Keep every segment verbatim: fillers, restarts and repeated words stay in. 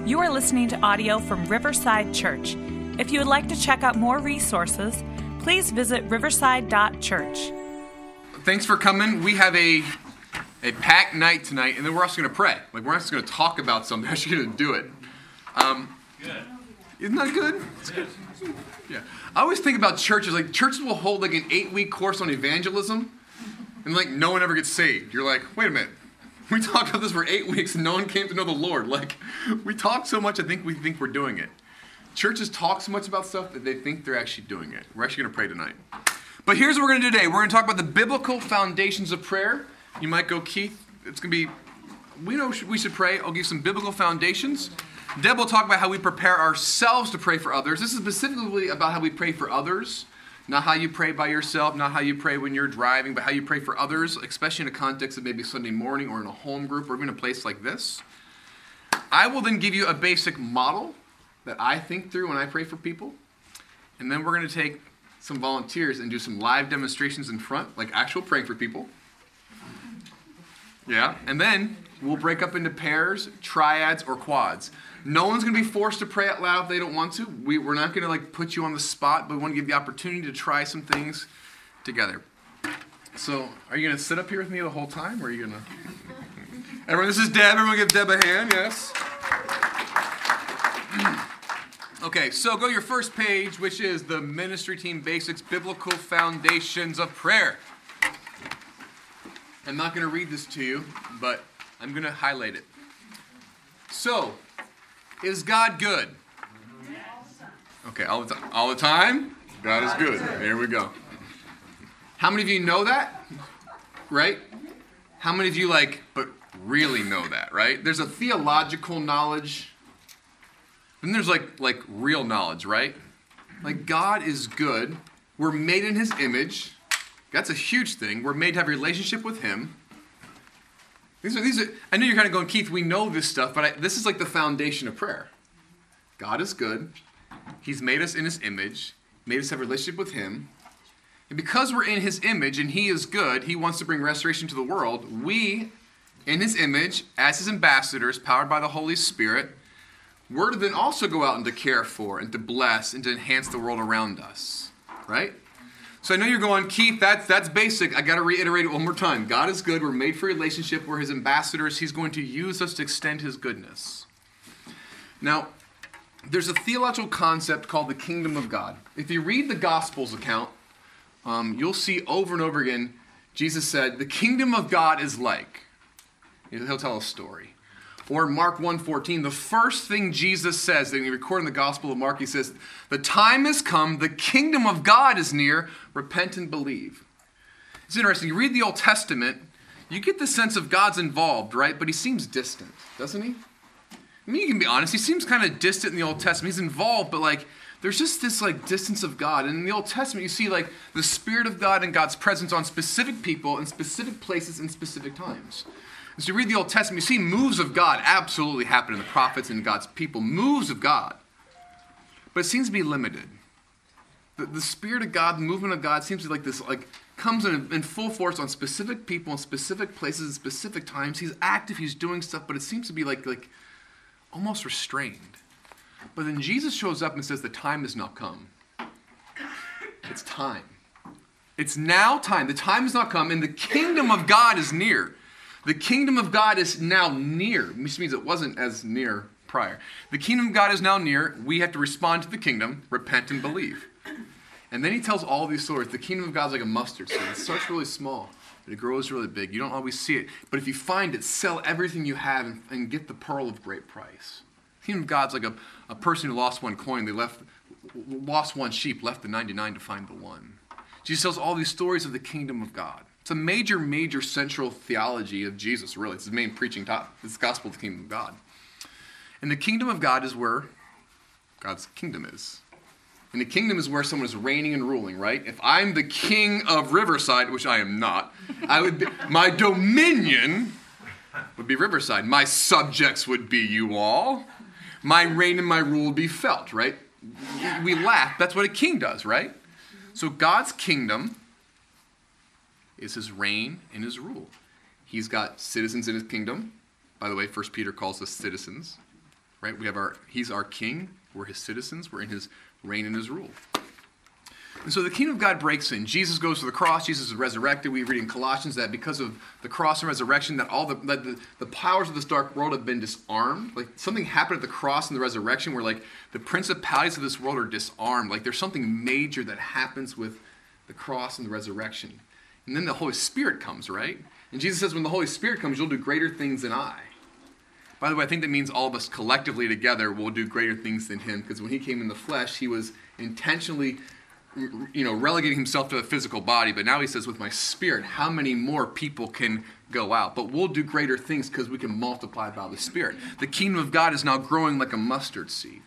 You are listening to audio from Riverside Church. If you would like to check out more resources, please visit riverside dot church. Thanks for coming. We have a a packed night tonight, and then we're also going to pray. Like, we're not just going to talk about something, we're actually going to do it. Um, good. Isn't that good? good? Yeah. I always think about churches, like, churches will hold, like, an eight-week course on evangelism, and, like, no one ever gets saved. You're like, wait a minute. We talked about this for eight weeks, and no one came to know the Lord. Like, we talk so much, I think we think we're doing it. Churches talk so much about stuff that they think they're actually doing it. We're actually going to pray tonight. But here's what we're going to do today. We're going to talk about the biblical foundations of prayer. You might go, Keith, it's going to be, we know we should pray. I'll give you some biblical foundations. Deb will talk about how we prepare ourselves to pray for others. This is specifically about how we pray for others, not how you pray by yourself, not how you pray when you're driving, but how you pray for others, especially in a context of maybe Sunday morning or in a home group or even a place like this. I will then give you a basic model that I think through when I pray for people. And then we're going to take some volunteers and do some live demonstrations in front, like actual praying for people. Yeah, and then we'll break up into pairs, triads, or quads. No one's going to be forced to pray out loud if they don't want to. We, we're not going to like put you on the spot, but we want to give you the opportunity to try some things together. So, are you going to sit up here with me the whole time, or are you going to... Everyone, this is Deb. Everyone give Deb a hand, yes? Okay, so go to your first page, which is the Ministry Team Basics Biblical Foundations of Prayer. I'm not going to read this to you, but I'm going to highlight it. So, is God good? Okay, all the, time. all the time? God is good. There we go. How many of you know that? Right? How many of you, like, but really know that, right? There's a theological knowledge. And there's, like, like real knowledge, right? Like, God is good. We're made in His image. That's a huge thing. We're made to have a relationship with Him. These are, these are, I know you're kind of going, Keith, we know this stuff, but I, this is like the foundation of prayer. God is good. He's made us in His image, made us have a relationship with Him. And because we're in His image and He is good, He wants to bring restoration to the world. We, in His image, as His ambassadors, powered by the Holy Spirit, we're to then also go out and to care for and to bless and to enhance the world around us. Right? So I know you're going, Keith, that's, that's basic. I got to reiterate it one more time. God is good. We're made for relationship. We're His ambassadors. He's going to use us to extend His goodness. Now, there's a theological concept called the kingdom of God. If you read the Gospels account, um, you'll see over and over again, Jesus said, the kingdom of God is like. He'll tell a story. Or in Mark one fourteen, the first thing Jesus says, that we record in the Gospel of Mark, He says, the time has come, the kingdom of God is near, repent and believe. It's interesting, you read the Old Testament, you get the sense of God's involved, right? But He seems distant, doesn't He? I mean, you can be honest, He seems kind of distant in the Old Testament. He's involved, but like, there's just this like distance of God. And in the Old Testament, you see like the Spirit of God and God's presence on specific people in specific places in specific times. As you read the Old Testament, you see moves of God absolutely happen in the prophets and God's people. Moves of God. But it seems to be limited. The, the Spirit of God, the movement of God seems to be like this, like, comes in, in full force on specific people in specific places in specific times. He's active, He's doing stuff, but it seems to be like, like almost restrained. But then Jesus shows up and says, the time has not come. It's time. It's now time. The time has not come, and the kingdom of God is near. The kingdom of God is now near, which means it wasn't as near prior. The kingdom of God is now near. We have to respond to the kingdom, repent and believe. And then He tells all these stories. The kingdom of God is like a mustard seed. It starts really small, but it grows really big. You don't always see it. But if you find it, sell everything you have and, and get the pearl of great price. The kingdom of God's like a, a person who lost one coin. They left, lost one sheep, left the ninety-nine to find the one. Jesus tells all these stories of the kingdom of God. It's a major, major central theology of Jesus, really. It's his main preaching topic. It's the gospel of the kingdom of God. And the kingdom of God is where God's kingdom is. And the kingdom is where someone is reigning and ruling, right? If I'm the king of Riverside, which I am not, I would be, my dominion would be Riverside. My subjects would be you all. My reign and my rule would be felt, right? We laugh. That's what a king does, right? So God's kingdom is His reign and His rule. He's got citizens in His kingdom. By the way, First Peter calls us citizens. right? We have our, he's our king. We're his citizens. We're in his reign and his rule. And so the kingdom of God breaks in. Jesus goes to the cross. Jesus is resurrected. We read in Colossians that because of the cross and resurrection, that all the, that the the powers of this dark world have been disarmed. Like something happened at the cross and the resurrection where like the principalities of this world are disarmed. Like there's something major that happens with the cross and the resurrection. And then the Holy Spirit comes, right? And Jesus says when the Holy Spirit comes, you'll do greater things than I. By the way, I think that means all of us collectively together will do greater things than him, because when he came in the flesh, he was intentionally, you know, relegating himself to the physical body. But now he says, with my Spirit, how many more people can go out? But we'll do greater things because we can multiply by the Spirit. The kingdom of God is now growing like a mustard seed.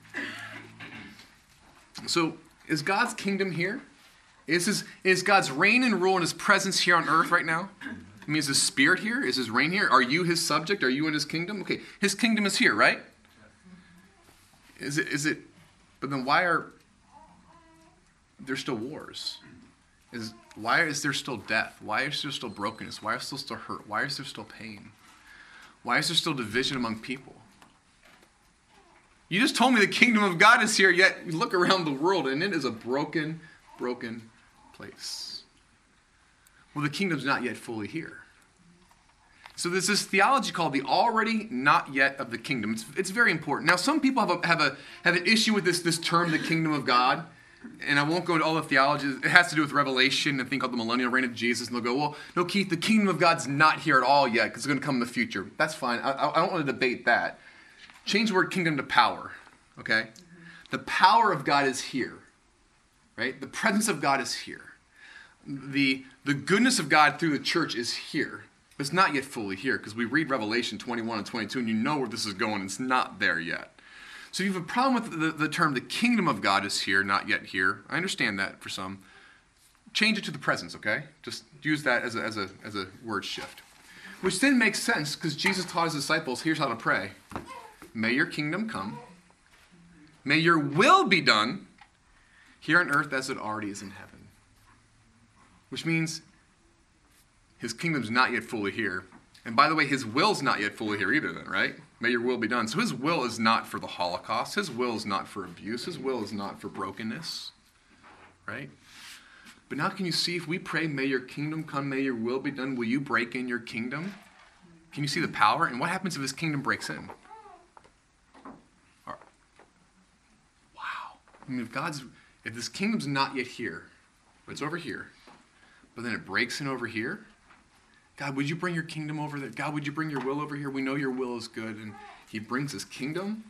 So is God's kingdom here? Is, his, is God's reign and rule and his presence here on earth right now? I mean, is his Spirit here? Is his reign here? Are you his subject? Are you in his kingdom? Okay, his kingdom is here, right? Is it? Is it? But then why are there still wars? Is why is there still death? Why is there still brokenness? Why is there still hurt? Why is there still pain? Why is there still division among people? You just told me the kingdom of God is here, yet you look around the world and it is a broken, broken place. Well, the kingdom's not yet fully here. So there's this theology called the already not yet of the kingdom. It's, it's very important. Now, some people have a, have a have an issue with this, this term, the kingdom of God. And I won't go into all the theology. It has to do with Revelation, a thing called the millennial reign of Jesus. And they'll go, well, no, Keith, the kingdom of God's not here at all yet because it's going to come in the future. That's fine. I, I don't want to debate that. Change the word kingdom to power, okay? Mm-hmm. The power of God is here, right? The presence of God is here. The, the goodness of God through the church is here. But it's not yet fully here because we read Revelation twenty-one and twenty-two and you know where this is going. It's not there yet. So you have a problem with the, the term the kingdom of God is here, not yet here. I understand that for some. Change it to the presence, okay? Just use that as a, as a, as a word shift. Which then makes sense because Jesus taught his disciples, here's how to pray. May your kingdom come. May your will be done here on earth as it already is in heaven. Which means his kingdom's not yet fully here. And by the way, his will's not yet fully here either then, right? May your will be done. So his will is not for the Holocaust. His will is not for abuse. His will is not for brokenness, right? But now can you see if we pray, may your kingdom come, may your will be done, will you break in your kingdom? Can you see the power? And what happens if his kingdom breaks in? Wow. I mean, if God's, if this kingdom's not yet here, but it's over here, but then it breaks in over here, God, would you bring your kingdom over there? God, would you bring your will over here? We know your will is good. And he brings his kingdom.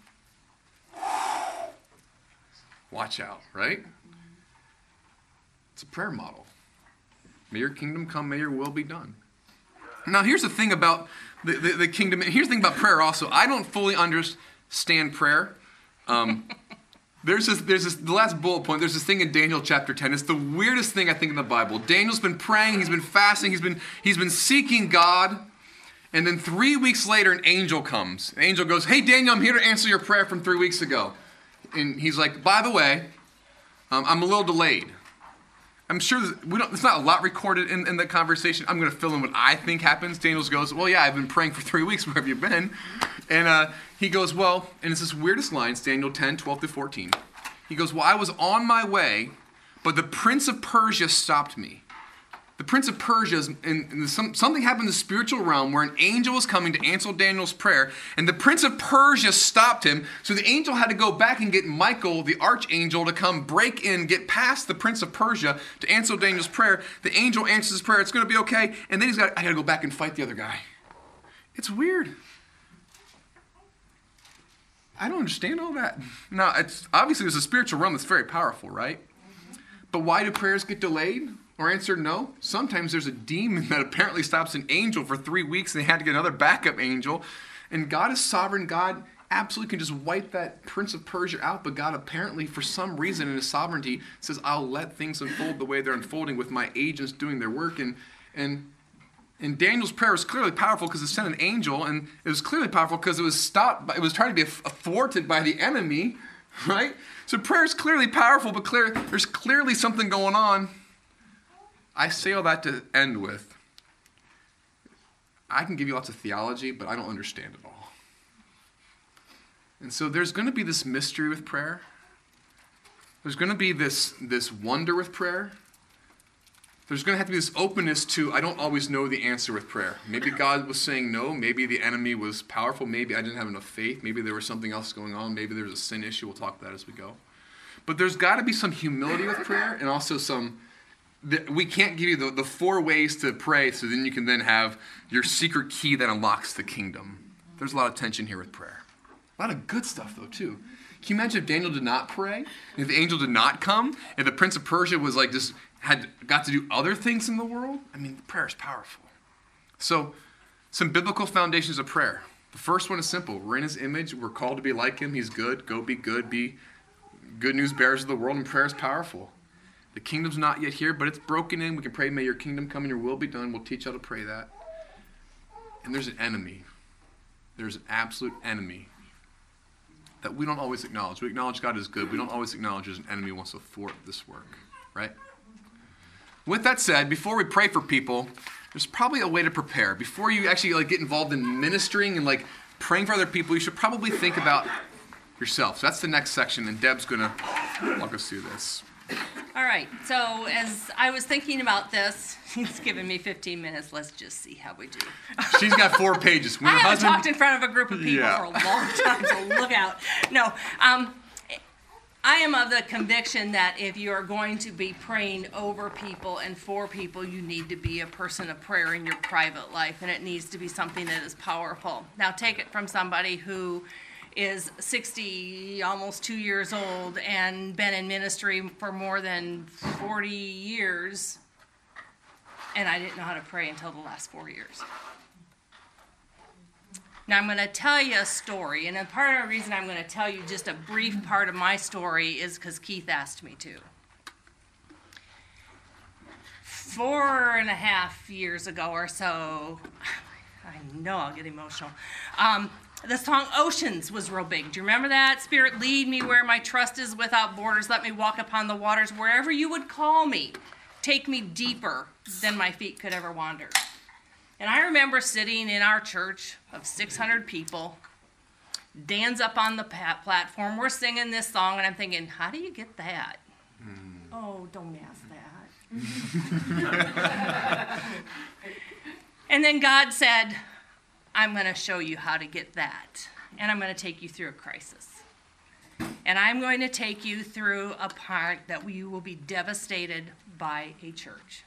Watch out, right? It's a prayer model. May your kingdom come, may your will be done. Now, here's the thing about the, the, the kingdom. Here's the thing about prayer also. I don't fully understand prayer. Um, there's this, there's this, the last bullet point, there's this thing in Daniel chapter ten. It's the weirdest thing I think in the Bible. Daniel's been praying, he's been fasting, he's been, he's been seeking God. And then three weeks later, an angel comes. An angel goes, hey, Daniel, I'm here to answer your prayer from three weeks ago. And he's like, by the way, um, I'm a little delayed. I'm sure there's, we don't, there's not a lot recorded in, in the conversation. I'm going to fill in what I think happens. Daniel goes, well, yeah, I've been praying for three weeks. Where have you been? And uh, he goes, well, and it's this weirdest lines, Daniel ten, twelve to fourteen. He goes, well, I was on my way, but the prince of Persia stopped me. The prince of Persia, is in, in some, something happened in the spiritual realm where an angel was coming to answer Daniel's prayer, and the prince of Persia stopped him. So the angel had to go back and get Michael, the archangel, to come break in, get past the prince of Persia to answer Daniel's prayer. The angel answers his prayer. It's going to be okay. And then he's got, I got to go back and fight the other guy. It's weird. I don't understand all that. Now, it's obviously there's a spiritual realm that's very powerful, right? But why do prayers get delayed? Or answered no. Sometimes there's a demon that apparently stops an angel for three weeks and they had to get another backup angel. And God is sovereign. God absolutely can just wipe that prince of Persia out. But God apparently, for some reason in his sovereignty, says, I'll let things unfold the way they're unfolding with my agents doing their work. And and, and Daniel's prayer was clearly powerful because it sent an angel. And it was clearly powerful because it was stopped. By, it was trying to be thwarted by the enemy. Right? So prayer is clearly powerful, but clear, there's clearly something going on. I say all that to end with, I can give you lots of theology, but I don't understand it all. And so there's going to be this mystery with prayer. There's going to be this, this wonder with prayer. There's going to have to be this openness to, I don't always know the answer with prayer. Maybe God was saying no. Maybe the enemy was powerful. Maybe I didn't have enough faith. Maybe there was something else going on. Maybe there was a sin issue. We'll talk about that as we go. But there's got to be some humility with prayer, and also some, we can't give you the, the four ways to pray so then you can then have your secret key that unlocks the kingdom. There's a lot of tension here with prayer. A lot of good stuff, though, too. Can you imagine if Daniel did not pray? If the angel did not come? If the prince of Persia was like just had got to do other things in the world? I mean, prayer is powerful. So, some biblical foundations of prayer. The first one is simple. We're in his image. We're called to be like him. He's good. Go be good. Be good news bearers of the world. And prayer is powerful. The kingdom's not yet here, but it's broken in. We can pray, may your kingdom come and your will be done. We'll teach how to pray that. And there's an enemy. There's an absolute enemy that we don't always acknowledge. We acknowledge God is good. We don't always acknowledge there's an enemy who wants to thwart this work, right? With that said, before we pray for people, there's probably a way to prepare. Before you actually like get involved in ministering and like praying for other people, you should probably think about yourself. So that's the next section, and Deb's going to walk us through this. All right, so as I was thinking about this, he's given me fifteen minutes. Let's just see how we do. She's got four pages. When I her haven't husband... talked in front of a group of people Yeah. for a long time, so look out. No, um, I am of the conviction that if you are going to be praying over people and for people, you need to be a person of prayer in your private life, and it needs to be something that is powerful. Now, take it from somebody who is sixty, almost two years old, and been in ministry for more than forty years, and I didn't know how to pray until the last four years. Now, I'm going to tell you a story, and part of the reason I'm going to tell you just a brief part of my story is because Keith asked me to. Four and a half years ago or so, I know I'll get emotional, um, the song Oceans was real big. Do you remember that? Spirit, lead me where my trust is without borders. Let me walk upon the waters wherever you would call me. Take me deeper than my feet could ever wander. And I remember sitting in our church of six hundred people. Dan's up on the platform. We're singing this song, and I'm thinking, how do you get that? Mm. Oh, don't ask that. And then God said, I'm going to show you how to get that. And I'm going to take you through a crisis. And I'm going to take you through a part that you will be devastated by a church.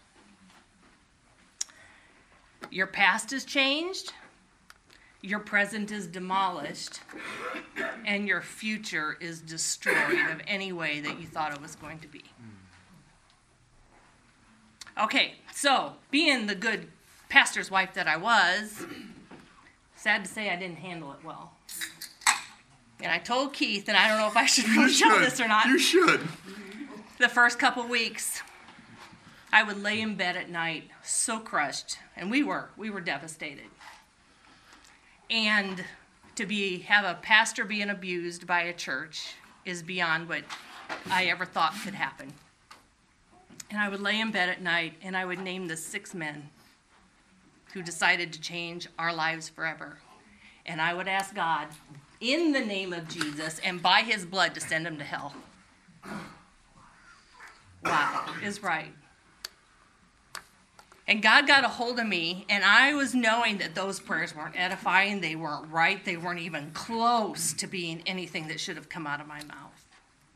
Your past is changed, your present is demolished, and your future is destroyed of any way that you thought it was going to be. Okay, so being the good pastor's wife that I was, sad to say I didn't handle it well. And I told Keith, and I don't know if I should really You tell should. this or not. You should. The first couple weeks, I would lay in bed at night so crushed, and we were, we were devastated. And to be have a pastor being abused by a church is beyond what I ever thought could happen. And I would lay in bed at night, and I would name the six men who decided to change our lives forever. And I would ask God, in the name of Jesus, and by his blood, to send them to hell. Wow, is right. And God got a hold of me, and I was knowing that those prayers weren't edifying, they weren't right, they weren't even close to being anything that should have come out of my mouth.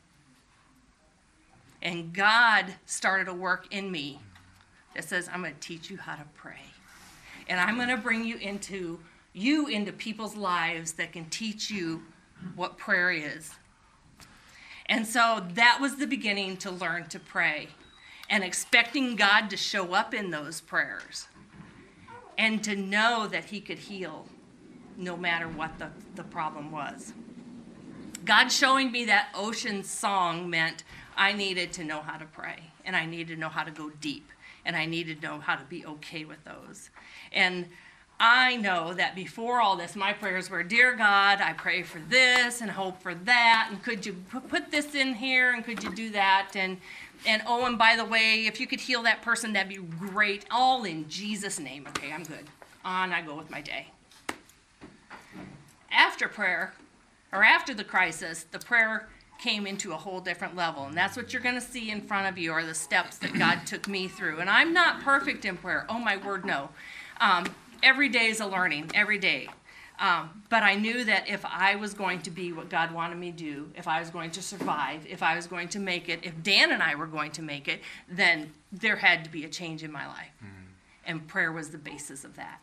And God started a work in me that says, I'm going to teach you how to pray. And I'm going to bring you into you into people's lives that can teach you what prayer is. And so that was the beginning to learn to pray, and expecting God to show up in those prayers and to know that he could heal no matter what the, the problem was. God showing me that ocean song meant I needed to know how to pray, and I needed to know how to go deep, and I needed to know how to be okay with those. And I know that before all this, my prayers were, Dear God, I pray for this and hope for that, and could you put this in here, and could you do that, and and oh, and by the way, if you could heal that person, that'd be great, all in Jesus' name. Okay, I'm good. On I go with my day. After prayer, or after the crisis, the prayer came into a whole different level. And that's what you're going to see in front of you are the steps that God took me through. And I'm not perfect in prayer. Oh, my word, no. Um, every day is a learning, every day. Um, but I knew that if I was going to be what God wanted me to do, if I was going to survive, if I was going to make it, if Dan and I were going to make it, then there had to be a change in my life. Mm-hmm. And prayer was the basis of that.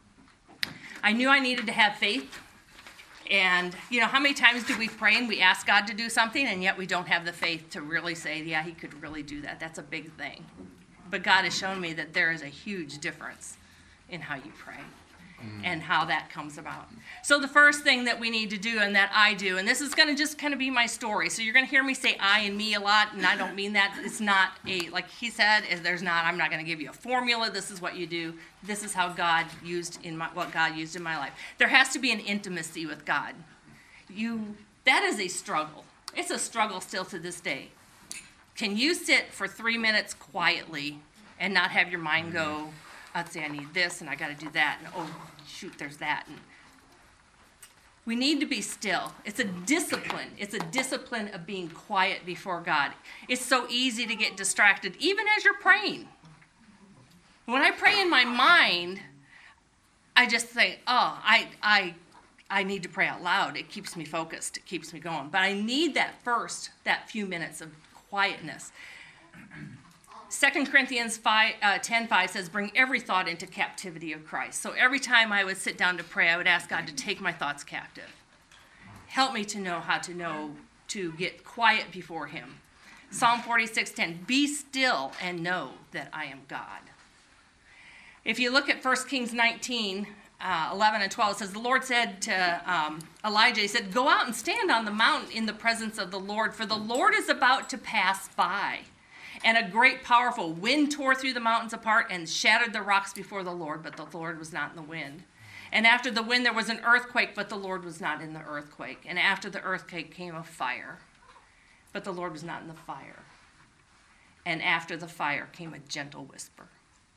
I knew I needed to have faith. And, you know, how many times do we pray and we ask God to do something, and yet we don't have the faith to really say, yeah, he could really do that. That's a big thing. But God has shown me that there is a huge difference in how you pray and how that comes about. So the first thing that we need to do, and that I do, and this is going to just kind of be my story. So you're going to hear me say I and me a lot, and I don't mean that. It's not a, like he said, there's not, I'm not going to give you a formula. This is what you do. This is how God used in my, what God used in my life. There has to be an intimacy with God. You, that is a struggle. It's a struggle still to this day. Can you sit for three minutes quietly and not have your mind go, I'd say I need this and I got to do that, and oh shoot, there's that. And we need to be still. It's a discipline. It's a discipline of being quiet before God. It's so easy to get distracted, even as you're praying. When I pray in my mind, I just think, oh, I I I need to pray out loud. It keeps me focused. It keeps me going. But I need that first, that few minutes of quietness. Second Corinthians ten five says, bring every thought into captivity of Christ. So every time I would sit down to pray, I would ask God to take my thoughts captive. Help me to know how to know, to get quiet before him. Psalm forty-six ten, be still and know that I am God. If you look at First Kings nineteen, uh, eleven and twelve, it says, the Lord said to um, Elijah, he said, go out and stand on the mountain in the presence of the Lord, for the Lord is about to pass by. And a great powerful wind tore through the mountains apart and shattered the rocks before the Lord, but the Lord was not in the wind. And after the wind there was an earthquake, but the Lord was not in the earthquake. And after the earthquake came a fire, but the Lord was not in the fire. And after the fire came a gentle whisper.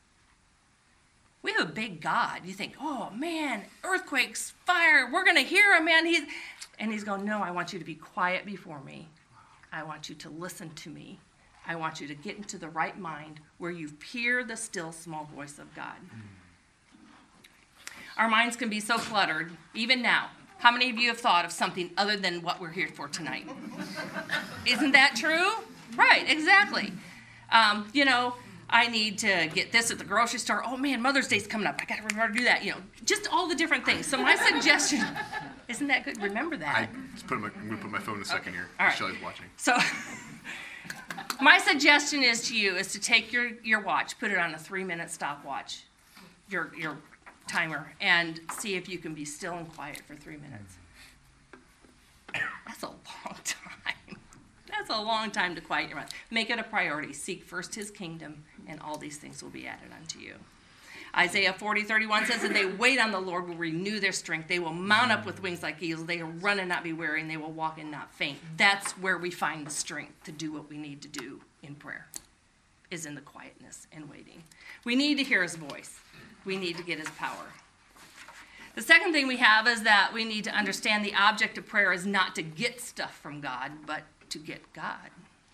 We have a big God. You think, oh man, earthquakes, fire, we're going to hear him, man. He's... And he's going, no, I want you to be quiet before me. I want you to listen to me. I want you to get into the right mind where you hear the still small voice of God. Mm. Our minds can be so cluttered, even now. How many of you have thought of something other than what we're here for tonight? Isn't that true? Right, exactly. Um, you know, I need to get this at the grocery store. Oh man, Mother's Day's coming up. I got to remember to do that. You know, just all the different things. So my suggestion, isn't that good? Remember that. I just put my, I'm going to put my phone in a second okay. here. All right. Shelly's watching. So... My suggestion is to you is to take your, your watch, put it on a three-minute stopwatch, your your timer, and see if you can be still and quiet for three minutes. That's a long time. That's a long time to quiet your mind. Make it a priority. Seek first his kingdom, and all these things will be added unto you. Isaiah forty thirty-one says that they wait on the Lord will renew their strength. They will mount up with wings like eagles. They will run and not be weary, and they will walk and not faint. That's where we find the strength to do what we need to do in prayer, is in the quietness and waiting. We need to hear his voice. We need to get his power. The second thing we have is that we need to understand the object of prayer is not to get stuff from God, but to get God.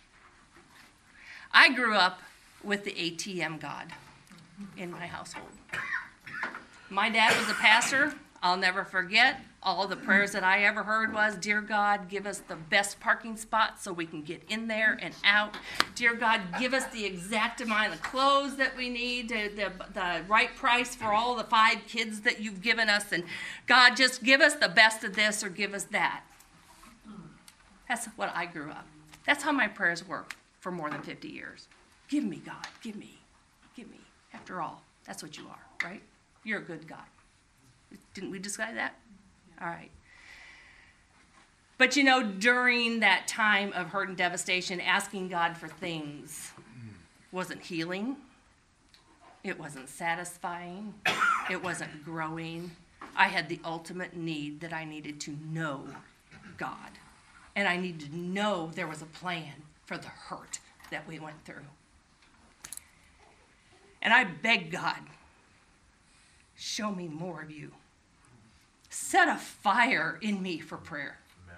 I grew up with the A T M God in my household. My dad was a pastor. I'll never forget. All the prayers that I ever heard was, dear God, give us the best parking spot so we can get in there and out. Dear God, give us the exact amount of clothes that we need, the, the, the right price for all the five kids that you've given us. And God, just give us the best of this or give us that. That's what I grew up. That's how my prayers work for more than fifty years. Give me, God. Give me. Give me. After all, that's what you are, right? You're a good God. Didn't we decide that? All right. But you know, during that time of hurt and devastation, asking God for things wasn't healing. It wasn't satisfying. It wasn't growing. I had the ultimate need that I needed to know God. And I needed to know there was a plan for the hurt that we went through. And I begged God, show me more of you. Set a fire in me for prayer.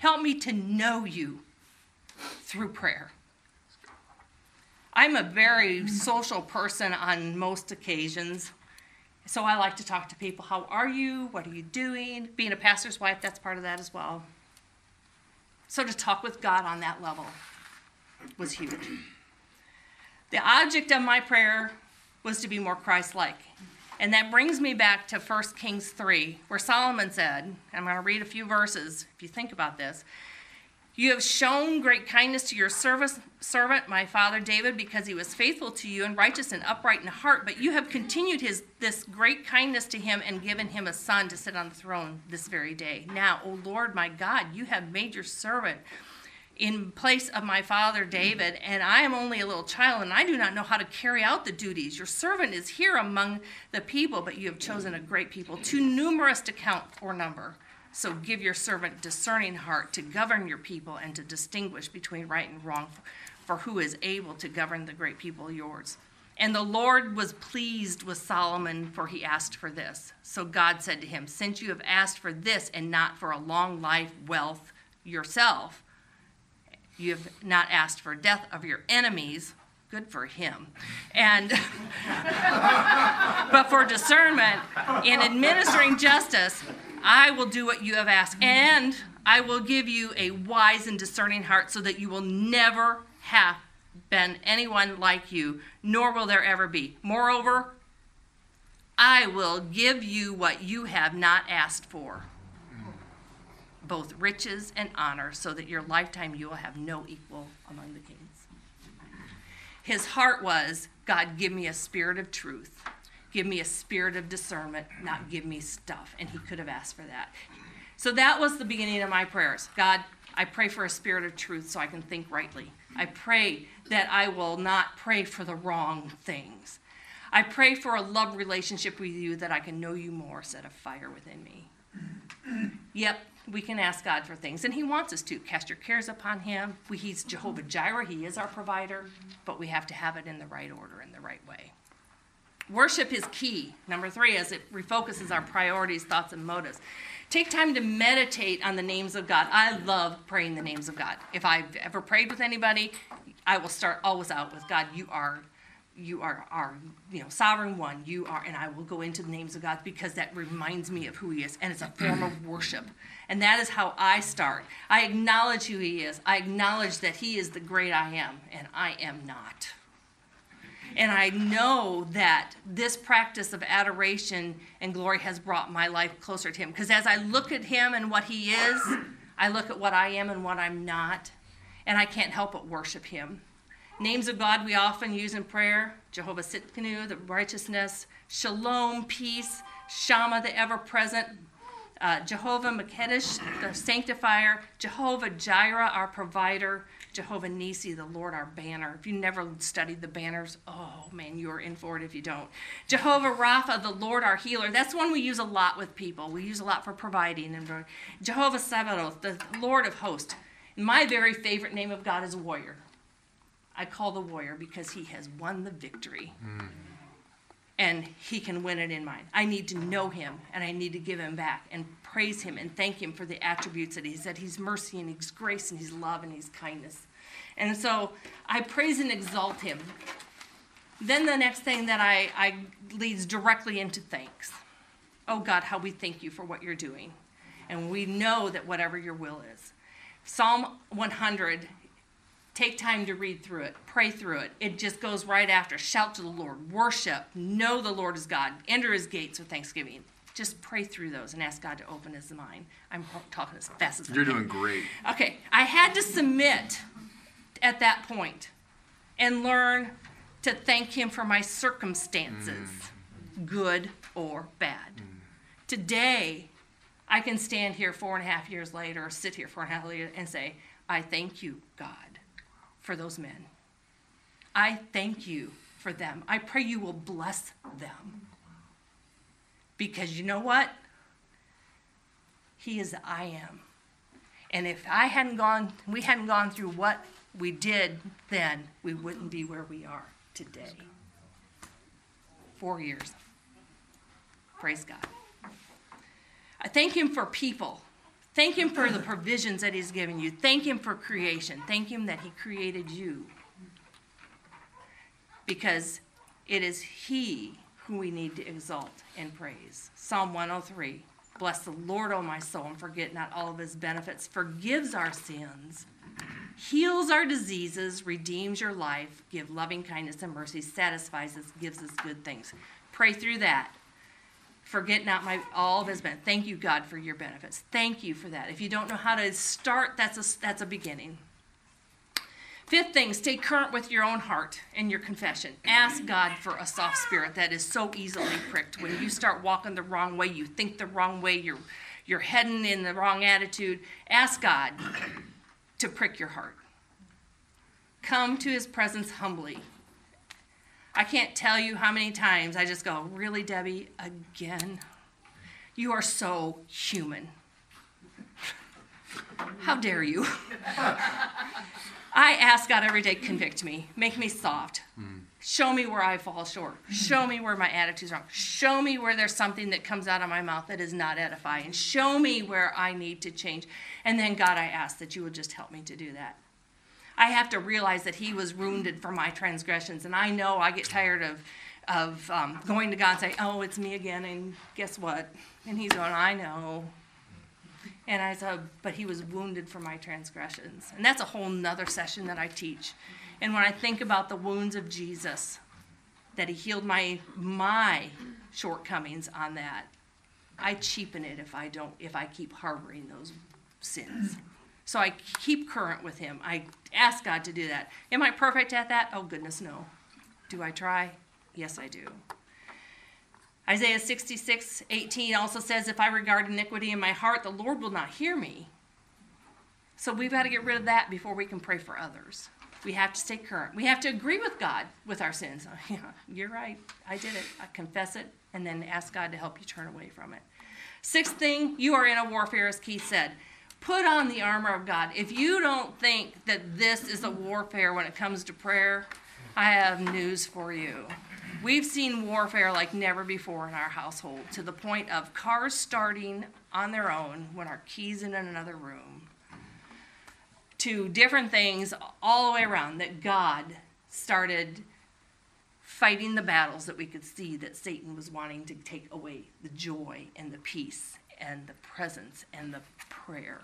Help me to know you through prayer. I'm a very social person on most occasions, so I like to talk to people. How are you? What are you doing? Being a pastor's wife, that's part of that as well. So to talk with God on that level was huge. The object of my prayer was to be more Christ-like. And that brings me back to First Kings three, where Solomon said, I'm going to read a few verses if you think about this. You have shown great kindness to your service, servant, my father David, because he was faithful to you and righteous and upright in heart. But you have continued his this great kindness to him and given him a son to sit on the throne this very day. Now, O Lord my God, you have made your servant in place of my father David, and I am only a little child, and I do not know how to carry out the duties. Your servant is here among the people, but you have chosen a great people, too numerous to count or number. So give your servant discerning heart to govern your people and to distinguish between right and wrong, for who is able to govern the great people yours. And the Lord was pleased with Solomon, for he asked for this. So God said to him, since you have asked for this and not for a long life, wealth yourself, you have not asked for death of your enemies, good for him, and but for discernment in administering justice, I will do what you have asked, and I will give you a wise and discerning heart so that you will never have been anyone like you, nor will there ever be. Moreover, I will give you what you have not asked for, both riches and honor, so that your lifetime you will have no equal among the kings. His heart was, God, give me a spirit of truth. Give me a spirit of discernment, not give me stuff. And he could have asked for that. So that was the beginning of my prayers. God, I pray for a spirit of truth so I can think rightly. I pray that I will not pray for the wrong things. I pray for a love relationship with you that I can know you more, set a fire within me. Yep, we can ask God for things, and he wants us to. Cast your cares upon him. We, he's Jehovah Jireh. He is our provider, but we have to have it in the right order, in the right way. Worship is key, number three, as it refocuses our priorities, thoughts, and motives. Take time to meditate on the names of God. I love praying the names of God. If I've ever prayed with anybody, I will start always out with, God, you are you are our you know, sovereign one. You are, and I will go into the names of God because that reminds me of who he is, and it's a form of worship. And that is how I start. I acknowledge who he is. I acknowledge that he is the great I am, and I am not. And I know that this practice of adoration and glory has brought my life closer to him. Because as I look at him and what he is, I look at what I am and what I'm not, and I can't help but worship him. Names of God we often use in prayer: Jehovah Tsidkenu, the righteousness; Shalom, peace; Shammah, the ever-present; uh, Jehovah Makedesh, the sanctifier; Jehovah Jireh, our provider; Jehovah Nisi, the Lord, our banner. If you never studied the banners, oh man, you are in for it if you don't. Jehovah Rapha, the Lord, our healer. That's one we use a lot with people. We use a lot for providing. And for Jehovah Sabaoth, the Lord of hosts. My very favorite name of God is warrior. I call the warrior because he has won the victory. Mm. And he can win it in mine. I need to know him, and I need to give him back and praise him and thank him for the attributes that he's, that he's mercy and he's grace and he's love and he's kindness. And so I praise and exalt him. Then the next thing that I, I leads directly into thanks. Oh God, how we thank you for what you're doing. And we know that whatever your will is. Psalm one hundred, take time to read through it. Pray through it. It just goes right after. Shout to the Lord. Worship. Know the Lord is God. Enter his gates with thanksgiving. Just pray through those and ask God to open his mind. I'm talking as fast as I can. You're doing great. Okay. I had to submit at that point and learn to thank him for my circumstances, mm. good or bad. Mm. Today, I can stand here four and a half years later, or sit here four and a half years later and say, I thank you, God, for those men. I thank you for them. I pray you will bless them. Because you know what? He is the I am. And if I hadn't gone, we hadn't gone through what we did then, we wouldn't be where we are today. Four years. Praise God. I thank him for people. Thank him for the provisions that he's given you. Thank him for creation. Thank him that he created you. Because it is he who we need to exalt and praise. Psalm one oh three. Bless the Lord, O my soul, and forget not all of his benefits. Forgives our sins, heals our diseases, redeems your life, give loving kindness and mercy, satisfies us, gives us good things. Pray through that. Forget not my all of his benefits. Thank you, God, for your benefits. Thank you for that. If you don't know how to start, that's a, that's a beginning. Fifth thing, stay current with your own heart and your confession. Ask God for a soft spirit that is so easily pricked. When you start walking the wrong way, you think the wrong way, you're, you're heading in the wrong attitude, ask God to prick your heart. Come to his presence humbly. I can't tell you how many times I just go, really, Debbie, again? You are so human. How dare you? I ask God every day, convict me, make me soft. Mm. Show me where I fall short. Show me where my attitude's wrong. Show me where there's something that comes out of my mouth that is not edifying. Show me where I need to change. And then, God, I ask that you would just help me to do that. I have to realize that he was wounded for my transgressions. And I know I get tired of, of um, going to God and saying, oh, it's me again, and guess what? And he's going, I know. And I said, but he was wounded for my transgressions. And that's a whole nother session that I teach. And when I think about the wounds of Jesus, that he healed my my shortcomings on that, I cheapen it if I don't, if I keep harboring those sins. So I keep current with him. I ask God to do that. Am I perfect at that? Oh, goodness, no. Do I try? Yes, I do. Isaiah sixty-six eighteen also says, if I regard iniquity in my heart, the Lord will not hear me. So we've got to get rid of that before we can pray for others. We have to stay current. We have to agree with God with our sins. Yeah, you're right. I did it. I confess it, and then ask God to help you turn away from it. Sixth thing, you are in a warfare, as Keith said. Put on the armor of God. If you don't think that this is a warfare when it comes to prayer, I have news for you. We've seen warfare like never before in our household, to the point of cars starting on their own when our key's in another room, to different things all the way around, that God started fighting the battles that we could see that Satan was wanting to take away, the joy and the peace and the presence and the prayer.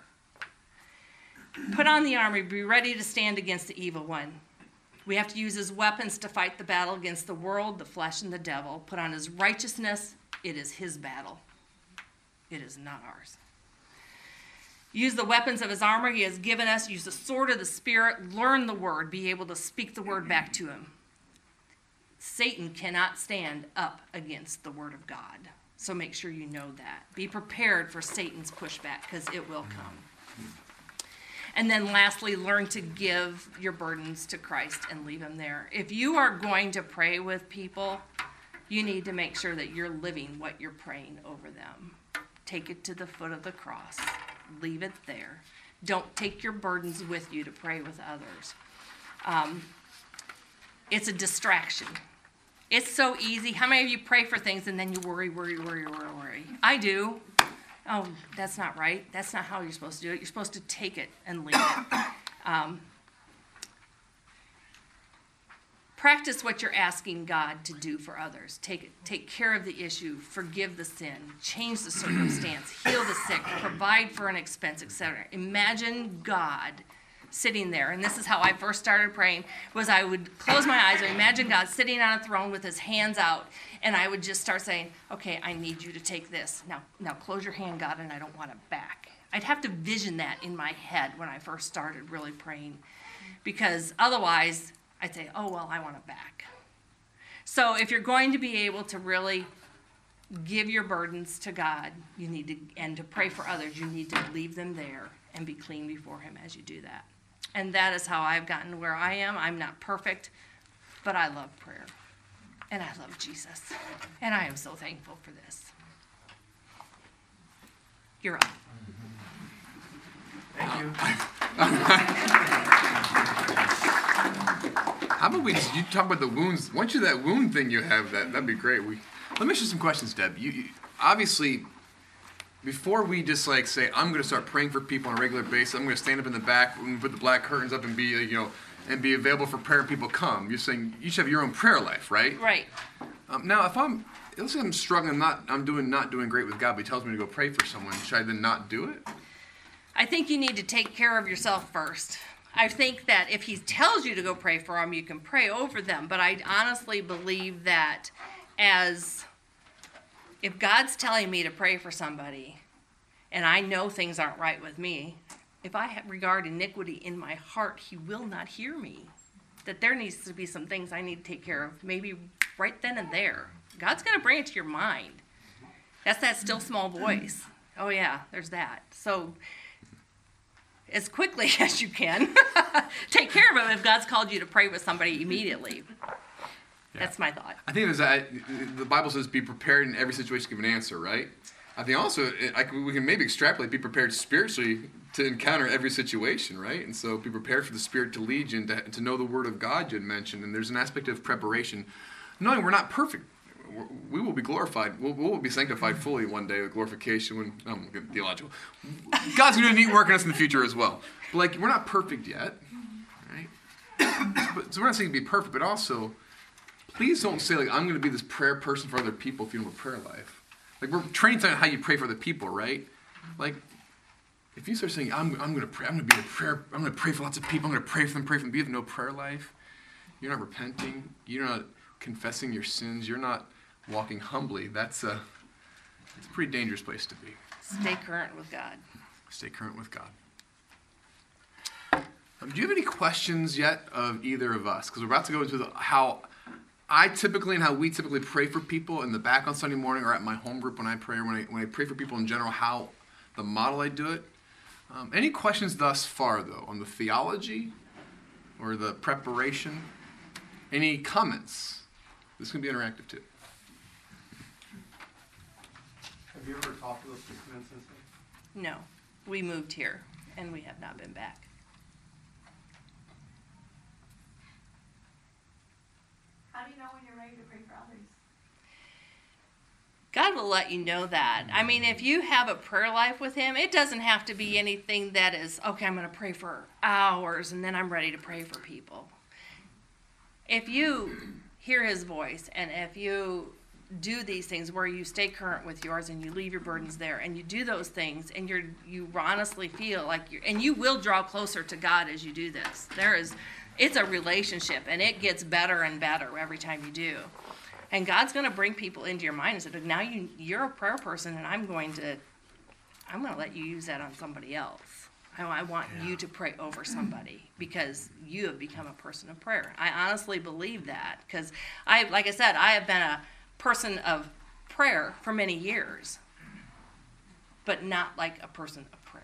Put on the armor, be ready to stand against the evil one. We have to use his weapons to fight the battle against the world, the flesh, and the devil. Put on his righteousness. It is his battle. It is not ours. Use the weapons of his armor he has given us. Use the sword of the Spirit. Learn the word. Be able to speak the word back to him. Satan cannot stand up against the word of God. So make sure you know that. Be prepared for Satan's pushback, because it will come. And then lastly, learn to give your burdens to Christ and leave him there. If you are going to pray with people, you need to make sure that you're living what you're praying over them. Take it to the foot of the cross. Leave it there. Don't take your burdens with you to pray with others. Um, it's a distraction. It's so easy. How many of you pray for things and then you worry, worry, worry, worry, worry? I do. Oh, that's not right. That's not how you're supposed to do it. You're supposed to take it and leave it. Um, practice what you're asking God to do for others. Take it, take care of the issue. Forgive the sin. Change the circumstance. Heal the sick. Provide for an expense, et cetera. Imagine God sitting there, and this is how I first started praying, was I would close my eyes and imagine God sitting on a throne with his hands out, and I would just start saying, okay, I need you to take this. Now, now close your hand, God, and I don't want it back. I'd have to vision that in my head when I first started really praying, because otherwise I'd say, oh, well, I want it back. So if you're going to be able to really give your burdens to God, you need to, and to pray for others, you need to leave them there and be clean before him as you do that. And that is how I've gotten where I am. I'm not perfect, but I love prayer. And I love Jesus. And I am so thankful for this. You're up. Thank you. How about we just, you talk about the wounds. Once you that wound thing you have, that, that'd be great. We, let me ask you some questions, Deb. You, you obviously, before we just like say, I'm going to start praying for people on a regular basis, I'm going to stand up in the back and put the black curtains up and be, you know, and be available for prayer and people come. You're saying you should have your own prayer life, right? Right. Um, now, if I'm, let's say I'm struggling, I'm not, I'm doing, not doing great with God, but He tells me to go pray for someone, should I then not do it? I think you need to take care of yourself first. I think that if He tells you to go pray for them, you can pray over them. But I honestly believe that as if God's telling me to pray for somebody, and I know things aren't right with me, if I regard iniquity in my heart, He will not hear me. That there needs to be some things I need to take care of, maybe right then and there. God's going to bring it to your mind. That's that still small voice. Oh yeah, there's that. So as quickly as you can, take care of it if God's called you to pray with somebody immediately. Yeah. That's my thought. I think there's that, the Bible says be prepared in every situation to give an answer, right? I think also I, we can maybe extrapolate, be prepared spiritually to encounter every situation, right? And so be prepared for the Spirit to lead you and to, to know the Word of God you had mentioned. And there's an aspect of preparation. Knowing we're not perfect. We're, we will be glorified. We'll, we'll be sanctified fully one day with glorification. When I'm going to get theological. God's going to do neat work in us in the future as well. But like, we're not perfect yet, right? But, so we're not saying be perfect, but also, please don't say, like, I'm going to be this prayer person for other people if you don't have a prayer life. Like, we're training on how you pray for other people, right? Like, if you start saying, I'm, I'm going to pray, I'm going to be a prayer, I'm going to pray for lots of people, I'm going to pray for them, pray for them, but you have no prayer life, you're not repenting, you're not confessing your sins, you're not walking humbly, that's a, it's a pretty dangerous place to be. Stay current with God. Stay current with God. Um, do you have any questions yet of either of us? Because we're about to go into the, how I typically and how we typically pray for people in the back on Sunday morning or at my home group when I pray, or when I, when I pray for people in general, how the model I do it. Um, any questions thus far, though, on the theology or the preparation? Any comments? This can be interactive, too. Have you ever talked to those six men since then? No. We moved here, and we have not been back. How do you know when you're ready to pray for others? God will let you know that. I mean, if you have a prayer life with Him, it doesn't have to be anything that is, okay, I'm going to pray for hours, and then I'm ready to pray for people. If you hear His voice, and if you do these things where you stay current with yours and you leave your burdens there and you do those things and you're you honestly feel like you're, and you will draw closer to God as you do this. There is, it's a relationship, and it gets better and better every time you do. And God's going to bring people into your mind and say, now you, you're a prayer person, and I'm going to, I'm going to let you use that on somebody else. I, I want yeah. you to pray over somebody because you have become a person of prayer. I honestly believe that because I, like I said, I have been a person of prayer for many years, but not like a person of prayer.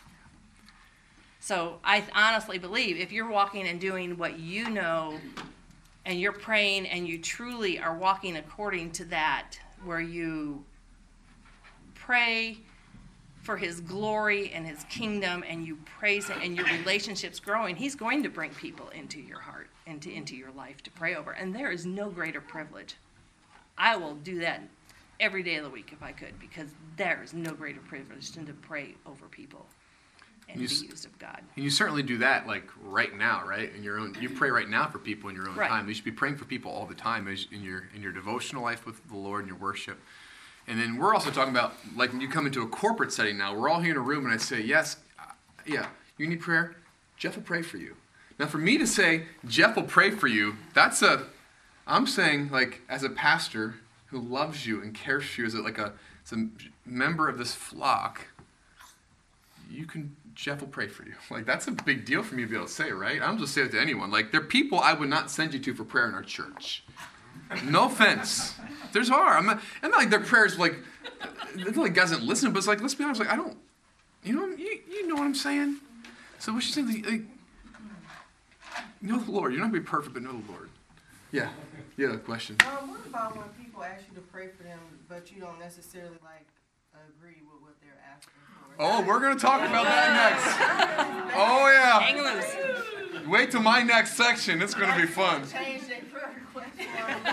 So I honestly believe if you're walking and doing what you know, and you're praying and you truly are walking according to that, where you pray for His glory and His kingdom and you praise Him and your relationship's growing, He's going to bring people into your heart, into, into your life to pray over. And there is no greater privilege. I will do that every day of the week if I could, because there is no greater privilege than to pray over people and you, be used of God. And you certainly do that like right now, right? In your own, you pray right now for people in your own right. time. You should be praying for people all the time as in your in your devotional life with the Lord and your worship. And then we're also talking about, like when you come into a corporate setting now, we're all here in a room and I say, yes, uh, yeah, you need prayer? Jeff will pray for you. Now for me to say, Jeff will pray for you, that's a, I'm saying like as a pastor who loves you and cares for you as a, like a, as a member of this flock, you can, Jeff will pray for you. Like that's a big deal for me to be able to say, right? I don't just say it to anyone. Like there are people I would not send you to for prayer in our church. No offense. There's are. I'm not, I'm not like their prayers like, it's not like guys don't listen, but it's like, let's be honest, like I don't, you know, you, you know what I'm saying? So what you saying, like, like, know the Lord. You're not going to be perfect, but know the Lord. Yeah. Yeah, question. Um, what about when people ask you to pray for them, but you don't necessarily like agree with what they're asking for? Oh, we're going to talk about that next. Oh, yeah. Hang loose. Wait till my next section. It's going to be fun. Change their prayer request.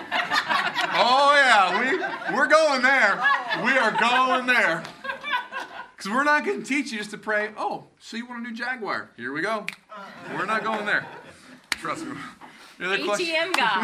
Oh, yeah. We, we're going there. We are going there. Because we're not going to teach you just to pray, oh, so you want a new Jaguar. Here we go. We're not going there. Trust me. Any other A T M God.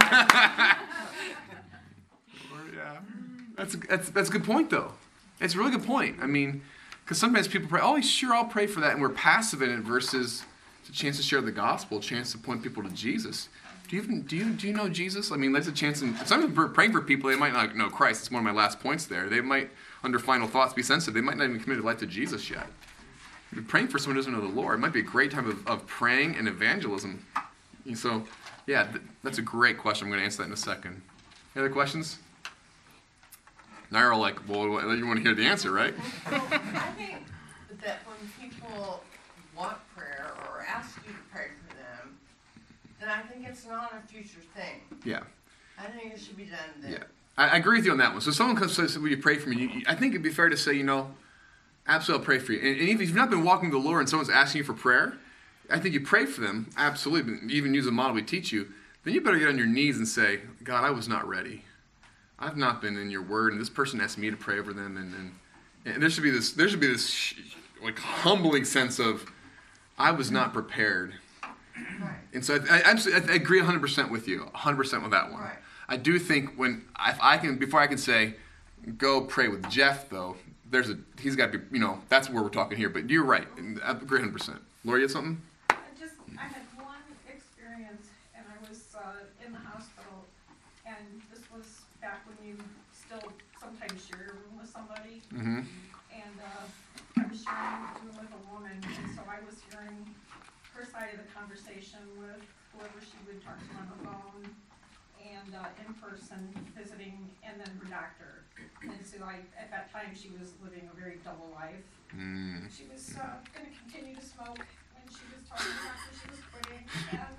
Yeah. That's, that's, that's a good point, though. It's a really good point. I mean, because sometimes people pray, oh, sure, I'll pray for that, and we're passive in it versus it's a chance to share the gospel, a chance to point people to Jesus. Do you even, do you do you know Jesus? I mean, that's a chance. In, sometimes we're praying for people, they might not know Christ. It's one of my last points there. They might, under final thoughts, be sensitive. They might not even commit their life to Jesus yet. You're praying for someone who doesn't know the Lord. It might be a great time of, of praying and evangelism. And so, yeah, th- that's a great question. I'm going to answer that in a second. Any other questions? Now you're all like, well, you want to hear the answer, right? Well, I think that when people want prayer or ask you to pray for them, then I think it's not a future thing. Yeah. I think it should be done then. Yeah. I, I agree with you on that one. So someone comes and says, will you pray for me? You, you, I think it'd be fair to say, you know, absolutely I'll pray for you. And, and if you've not been walking with the Lord and someone's asking you for prayer, I think you pray for them, absolutely. But even use the model we teach you, then you better get on your knees and say, God, I was not ready. I've not been in your word, and this person asked me to pray over them, and, and, and there should be this, there should be this like humbling sense of, I was not prepared. Right. And so I, I absolutely, I agree one hundred percent with you, one hundred percent with that one. Right. I do think when if I can, before I can say, go pray with Jeff, though, there's a, he's got to be, you know, that's where we're talking here. But you're right, I agree one hundred percent. Laura, you had something? I just, I had one experience, and I was uh, in the hospital, and this was back when you still sometimes share a room with somebody, Mm-hmm. and uh, I was sharing a room with a woman, and so I was hearing her side of the conversation with whoever she would talk to on the phone, and uh, in person visiting, and then her doctor. And so I, at that time, she was living a very double life. Mm. She was uh, going to continue to smoke, and she was telling the doctor she was quitting, and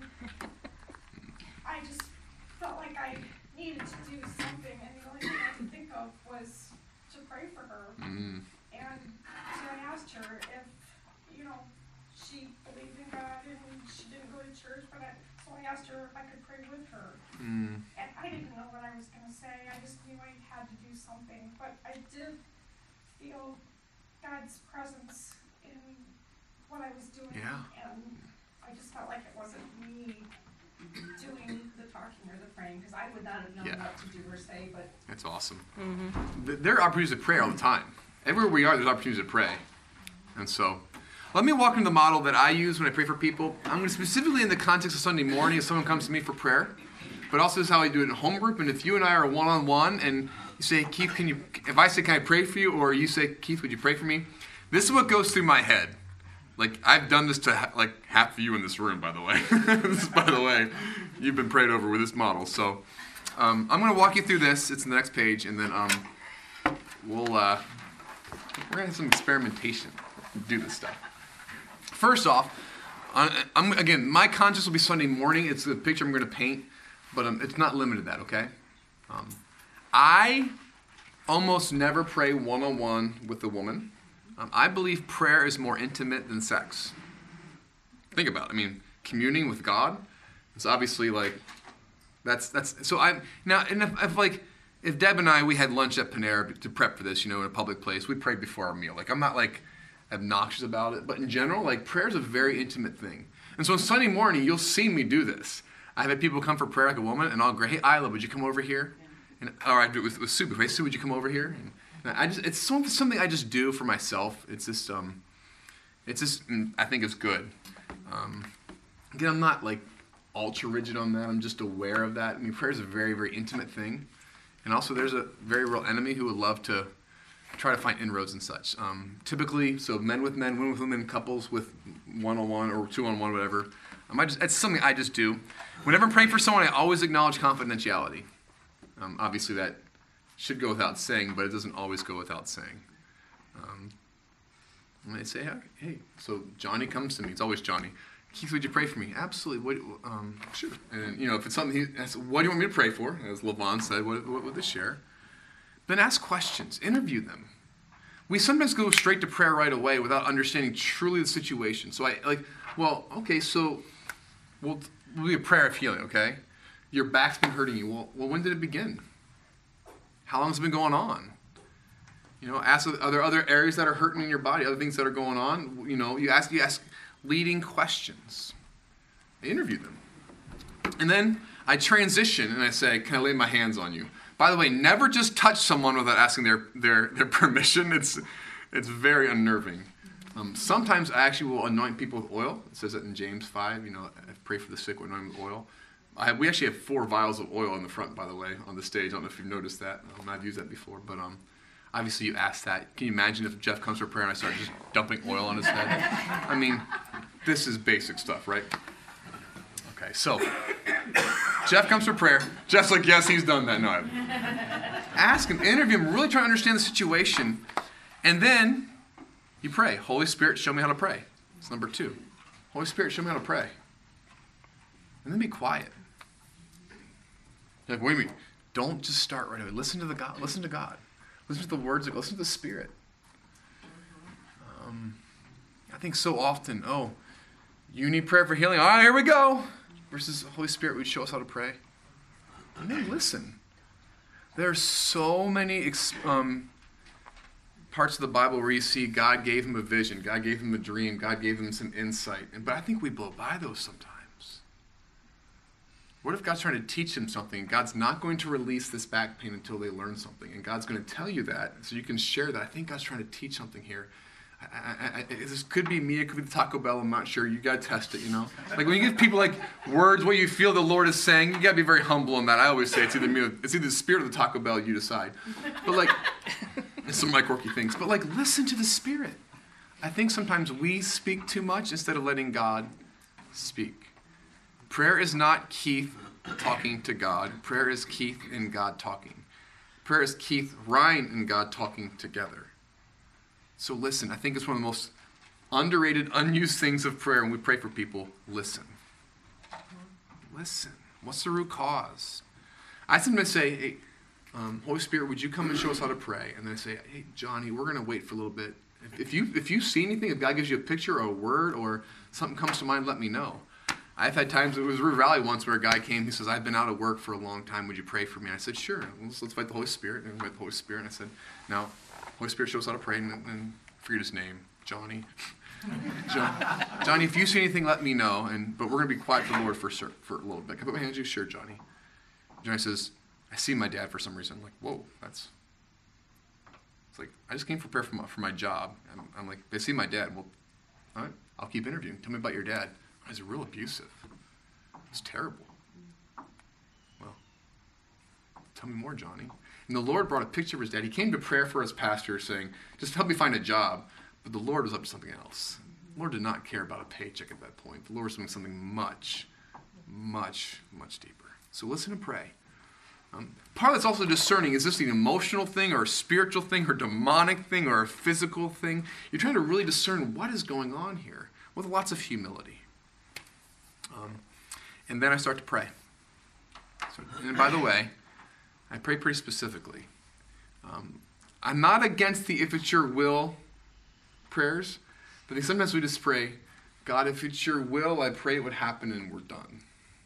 I just felt like I needed to do something, and the only thing I could think of was to pray for her. Mm. And so I asked her if, you know, she believed in God, and she didn't go to church, but I, so I asked her if I could pray with her. Mm. And I didn't know what I was going to say. I just knew I had to do something. But I did feel God's presence in what I was doing. Yeah. And I just felt like it wasn't me doing the talking or the praying, because I would not have known Yeah. what to do or say. But That's awesome. Mm-hmm. Th- There are opportunities to pray all the time. Everywhere we are, there's opportunities to pray. And so, let me walk into the model that I use when I pray for people. I'm going to specifically in the context of Sunday morning if someone comes to me for prayer. But also this is how I do it in home group. And if you and I are one-on-one and you say, Keith, can you, if I say, can I pray for you? Or you say, Keith, would you pray for me? This is what goes through my head. Like, I've done this to ha- like half of you in this room, by the way. This is, by the way, you've been prayed over with this model. So um, I'm going to walk you through this. It's the next page. And then um, we'll, uh, we're going to have some experimentation. Do this stuff. First off, I'm, again, my conscience will be Sunday morning. It's the picture I'm going to paint. But um, it's not limited to that, okay? Um, I almost never pray one-on-one with a woman. Um, I believe prayer is more intimate than sex. Think about it. I mean, communing with God is obviously like, that's, that's, so I, now, and if, if like, if Deb and I, we had lunch at Panera to prep for this, you know, in a public place, we prayed before our meal. Like, I'm not like obnoxious about it, but in general, like, prayer is a very intimate thing. And so on Sunday morning, you'll see me do this. I've had people come for prayer like a woman, and I'll go, hey, Isla, would you come over here? And, or I do it with, with Sue. Hey, Sue, would you come over here? And, and I just, it's something, something I just do for myself. It's just, um, it's just, I think it's good. Um, again, I'm not like ultra rigid on that. I'm just aware of that. I mean, prayer is a very, very intimate thing. And also, there's a very real enemy who would love to try to find inroads and such. Um, typically, so men with men, women with women, couples with one-on-one or two-on-one, whatever. Um, I just, it's something I just do. Whenever I'm praying for someone, I always acknowledge confidentiality. Um, obviously, that should go without saying, but it doesn't always go without saying. Um, and I say, hey, so Johnny comes to me. It's always Johnny. Keith, would you pray for me? Absolutely. What, um, sure. And, you know, if it's something he asks, what do you want me to pray for? As Levon said, what, what would they share? Then ask questions. Interview them. We sometimes go straight to prayer right away without understanding truly the situation. So I, like, well, okay, so we'll, we'll be a prayer of healing, okay? Your back's been hurting you. Well, well, when did it begin? How long has it been going on? You know, ask, are there other areas that are hurting in your body, other things that are going on? You know, you ask, you ask leading questions. I interview them. And then I transition and I say, can I lay my hands on you? By the way, never just touch someone without asking their, their, their permission. It's, it's very unnerving. Um, sometimes I actually will anoint people with oil. It says it in James five, you know, I pray for the sick, we anoint them with oil. I have, we actually have four vials of oil in the front, by the way, on the stage. I don't know if you've noticed that. Um, I've used that before, but um, obviously you asked that. Can you imagine if Jeff comes for prayer and I start just dumping oil on his head? I mean, this is basic stuff, right? Okay, so Jeff comes for prayer. Jeff's like, yes, he's done that. No, I ask him, interview him, really try to understand the situation, and then you pray. Holy Spirit, show me how to pray. That's number two. Holy Spirit, show me how to pray. And then be quiet. You're like, what do you mean? Don't just start right away. Listen to the God. Listen to God. Listen to the words. Listen to the Spirit. Um, I think so often, oh, you need prayer for healing. All right, here we go. Versus Holy Spirit would show us how to pray. And then listen. There are so many um, parts of the Bible where you see God gave him a vision. God gave him a dream. God gave him some insight. And, but I think we blow by those sometimes. What if God's trying to teach them something? God's not going to release this back pain until they learn something. And God's going to tell you that so you can share that. I think God's trying to teach something here. I, I, I, this could be me. It could be the Taco Bell. I'm not sure. You got to test it, you know. Like when you give people like words, what you feel the Lord is saying, you got to be very humble in that. I always say it's either me, or, it's either the Spirit or the Taco Bell. You decide. But like, some of my quirky things. But like, listen to the Spirit. I think sometimes we speak too much instead of letting God speak. Prayer is not Keith talking to God. Prayer is Keith and God talking. Prayer is Keith, Ryan, and God talking together. So listen, I think it's one of the most underrated, unused things of prayer when we pray for people. Listen. Listen. What's the root cause? I sometimes say, hey, um, Holy Spirit, would you come and show us how to pray? And then I say, hey, Johnny, we're going to wait for a little bit. If, if you if you see anything, if God gives you a picture or a word or something comes to mind, let me know. I've had times, it was River Valley once where a guy came, he says, I've been out of work for a long time, would you pray for me? And I said, sure, let's, let's invite the Holy Spirit. And I invite the Holy Spirit, and I said, now, Holy Spirit shows us how to pray, and, and I forget his name, Johnny. John, Johnny, if you see anything, let me know, and but we're going to be quiet for the Lord for, for a little bit. Can I put my hands on you? Sure, Johnny. Johnny says, I see my dad for some reason. I'm like, whoa, that's, it's like, I just came for prayer for my, for my job. I'm, I'm like, I see my dad. Well, all right, I'll keep interviewing. Tell me about your dad. Oh, he's real abusive. It's terrible. Well, tell me more, Johnny. And the Lord brought a picture of his dad. He came to prayer for his pastor saying, just help me find a job. But the Lord was up to something else. The Lord did not care about a paycheck at that point. The Lord was doing something much, much, much deeper. So listen and pray. Um, part of that's also discerning. Is this an emotional thing or a spiritual thing or a demonic thing or a physical thing? You're trying to really discern what is going on here with lots of humility. Um, and then I start to pray. So, and by the way, I pray pretty specifically. Um, I'm not against the if it's your will prayers, but I think sometimes we just pray, God, if it's your will, I pray it would happen and we're done.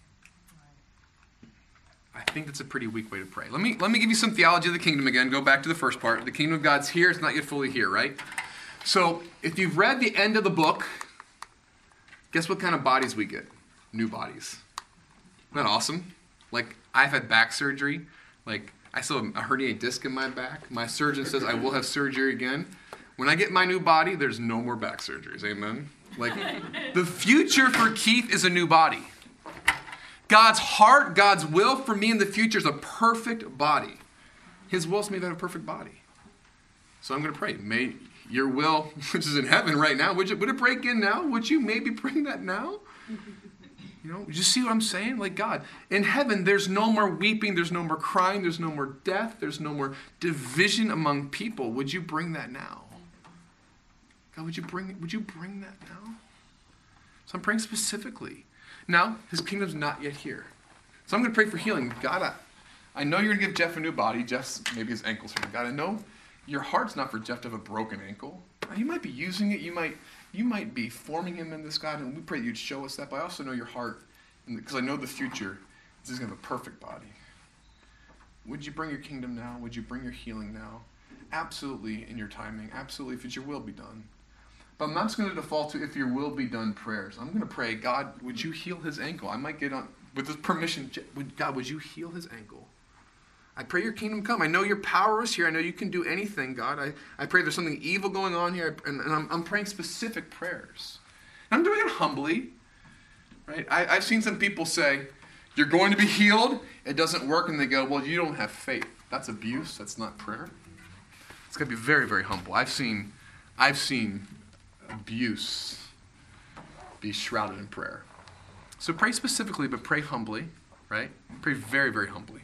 I think that's a pretty weak way to pray. Let me let me give you some theology of the kingdom again. Go back to the first part. The kingdom of God's here. It's not yet fully here, right? So if you've read the end of the book, guess what kind of bodies we get? New bodies. Isn't that awesome? Like, I've had back surgery. Like, I still have a herniated disc in my back. My surgeon says I will have surgery again. When I get my new body, there's no more back surgeries. Amen? Like, the future for Keith is a new body. God's heart, God's will for me in the future is a perfect body. His will is me to have a perfect body. So I'm going to pray. May your will, which is in heaven right now, would, you, would it break in now? Would you maybe bring that now? You know, you see what I'm saying? Like, God, in heaven, there's no more weeping, there's no more crying, there's no more death, there's no more division among people. Would you bring that now? God, would you bring, would you bring that now? So I'm praying specifically. Now, his kingdom's not yet here. So I'm going to pray for healing. God, I, I know you're going to give Jeff a new body. Jeff's, maybe his ankle's hurting. God, I know your heart's not for Jeff to have a broken ankle. You might be using it. You might you might be forming him in this, God, and we pray you'd show us that. But I also know your heart, because I know the future is he's going to have a perfect body. Would you bring your kingdom now? Would you bring your healing now? absolutely in your timing, absolutely if it's your will be done. But I'm not just going to default to if your will be done prayers. I'm going to pray, God, would you heal his ankle? I might get on, with this permission, God, would you heal his ankle? I pray your kingdom come. I know your power is here. I know you can do anything, God. I, I pray there's something evil going on here, and, and I'm, I'm praying specific prayers. And I'm doing it humbly, right? I, I've seen some people say, you're going to be healed. It doesn't work, and they go, well, you don't have faith. That's abuse. That's not prayer. It's got to be very, very humble. I've seen, I've seen abuse be shrouded in prayer. So pray specifically, but pray humbly, right? Pray very, very humbly.